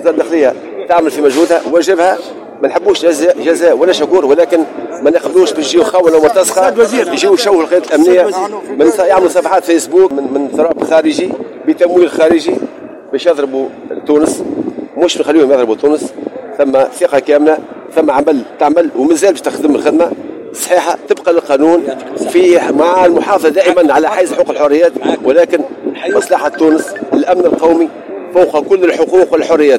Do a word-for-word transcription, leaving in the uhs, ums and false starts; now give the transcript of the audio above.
وزارة الداخلية تعمل في مجهودها واجبها، ما نحبوش جزاء جزاء ولا شكور، ولكن ما نقبلوش باش يجيو خونه ومرتزقه يجيو يشوهوا القيادة الامنيه، من يعملوا صفحات فيسبوك من من ثراء خارجي بتمويل خارجي باش يضربوا تونس، مش نخليهم يضربوا تونس. ثم ثقه كامله، ثم عمل تعمل ومازال باش تخدم الخدمه صحيحه طبقا للقانون في مع المحافظه دائما على حيز حقوق الحريات، ولكن مصلحه تونس الامن القومي فوق كل الحقوق والحريات.